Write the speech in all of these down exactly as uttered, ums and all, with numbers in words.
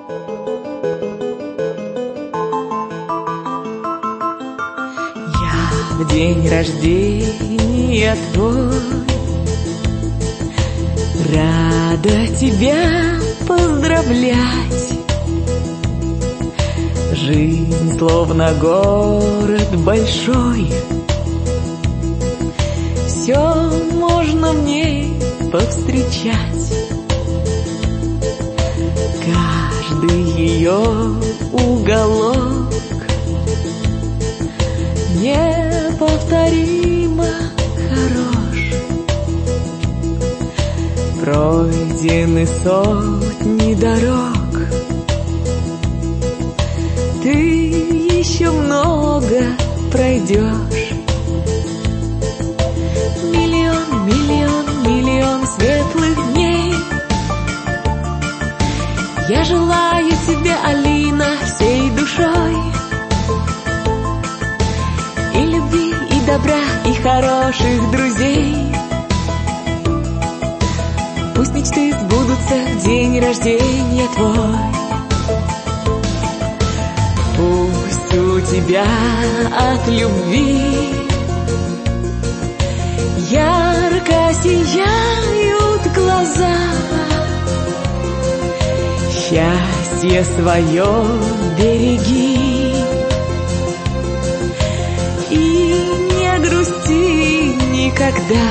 В день рождения твой рада тебя поздравлять. Жизнь словно город большой, все можно в ней повстречать. Каждый ее уголок неповторимо хорош. Пройдены сотни дорог, ты еще много пройдешь. Миллион, миллион, миллион светлых дней я желаю тебе, Алина, всей душой. И любви, и добра, и хороших друзей. Пусть мечты сбудутся в день рождения твой. Пусть у тебя от любви ярко сияют глаза. Счастье свое береги и не грусти никогда.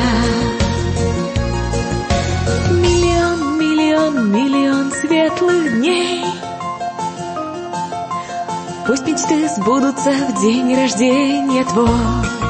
Миллион, миллион, миллион светлых дней. Пусть мечты сбудутся в день рождения твой.